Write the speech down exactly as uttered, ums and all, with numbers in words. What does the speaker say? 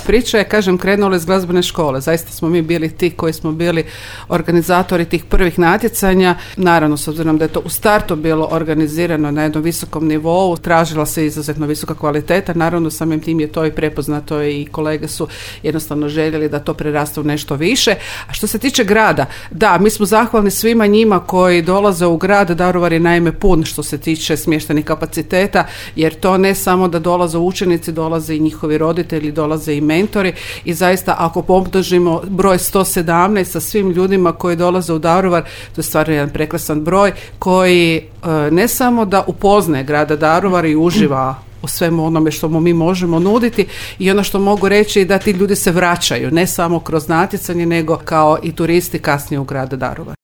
priča je, kažem, krenula iz glazbene škole. Zaista smo mi bili ti koji smo bili organizatori tih prvih natjecanja. Naravno, s obzirom da je to u startu bilo organizirano na jednom visokom nivou, tražila se izuzetno visoka kvaliteta. Naravno, samim tim je to i prepoznato i kolege su jednostavno željeli da to preraste u nešto više. A što se tiče grada, da, mi smo zahvalni svima njima koji dolaze u grad. Daruvar je naime pun što se tiče smještajnih kapaciteta, jer to ne samo da dolaze učenici, dolaze i njihovi roditelji, dolaze i mentori i zaista ako pomnožimo broj sto sedamnaest sa svim ljudima koji dolaze u Daruvar, to je stvarno jedan prekrasan broj koji ne samo da upoznaje grada Daruvar i uživa u svemu onome što mu mi možemo nuditi i ono što mogu reći je da ti ljudi se vraćaju, ne samo kroz natjecanje, nego kao i turisti kasnije u grad Daruvar.